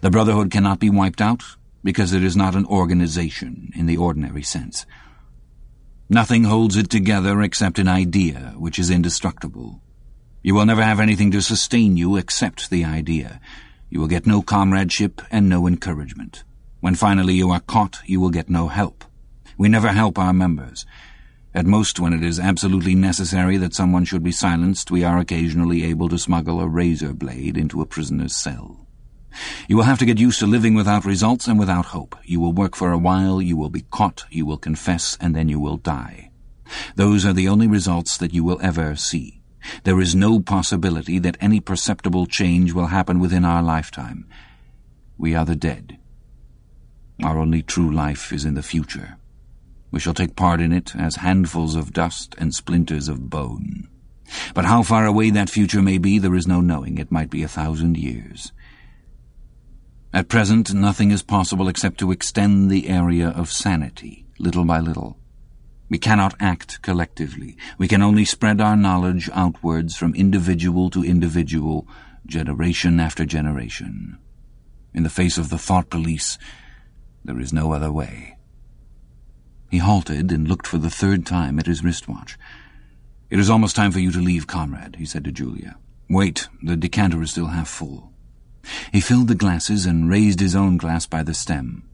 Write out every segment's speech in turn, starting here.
The Brotherhood cannot be wiped out because it is not an organization in the ordinary sense. Nothing holds it together except an idea, which is indestructible. You will never have anything to sustain you except the idea. You will get no comradeship and no encouragement. When finally you are caught, you will get no help. We never help our members. At most, when it is absolutely necessary that someone should be silenced, we are occasionally able to smuggle a razor blade into a prisoner's cell. You will have to get used to living without results and without hope. You will work for a while, you will be caught, you will confess, and then you will die. Those are the only results that you will ever see. There is no possibility that any perceptible change will happen within our lifetime. We are the dead. Our only true life is in the future. We shall take part in it as handfuls of dust and splinters of bone. But how far away that future may be, there is no knowing. It might be 1,000 years. At present, nothing is possible except to extend the area of sanity, little by little. We cannot act collectively. We can only spread our knowledge outwards from individual to individual, generation after generation. In the face of the thought police, there is no other way. He halted and looked for the third time at his wristwatch. "It is almost time for you to leave, comrade," he said to Julia. "Wait, the decanter is still half full." He filled the glasses and raised his own glass by the stem.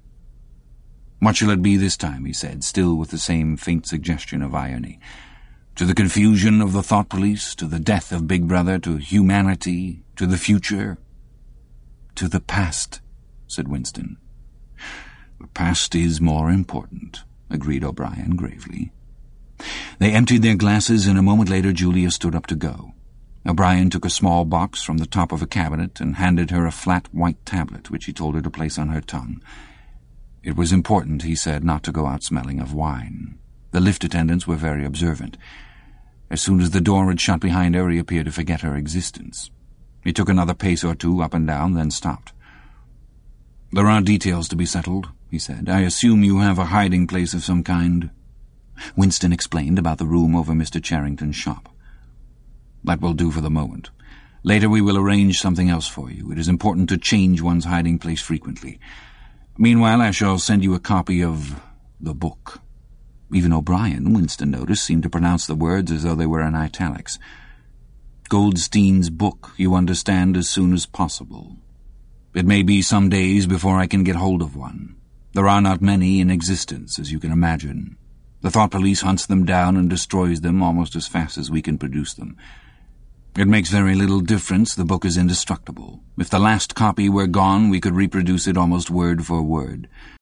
"What shall it be this time?" he said, still with the same faint suggestion of irony. "To the confusion of the thought police, to the death of Big Brother, to humanity, to the future?" "To the past," said Winston. "The past is more important," agreed O'Brien gravely. They emptied their glasses, and a moment later Julia stood up to go. O'Brien took a small box from the top of a cabinet and handed her a flat white tablet, which he told her to place on her tongue. It was important, he said, not to go out smelling of wine. The lift attendants were very observant. As soon as the door had shut behind her, he appeared to forget her existence. He took another pace or two up and down, then stopped. "There are details to be settled," he said. "I assume you have a hiding place of some kind." Winston explained about the room over Mr. Charrington's shop. "That will do for the moment. Later we will arrange something else for you. It is important to change one's hiding place frequently. Meanwhile, I shall send you a copy of the book." Even O'Brien, Winston noticed, seemed to pronounce the words as though they were in italics. "Goldstein's book, you understand, as soon as possible. It may be some days before I can get hold of one. There are not many in existence, as you can imagine. The thought police hunts them down and destroys them almost as fast as we can produce them. It makes very little difference. The book is indestructible. If the last copy were gone, we could reproduce it almost word for word.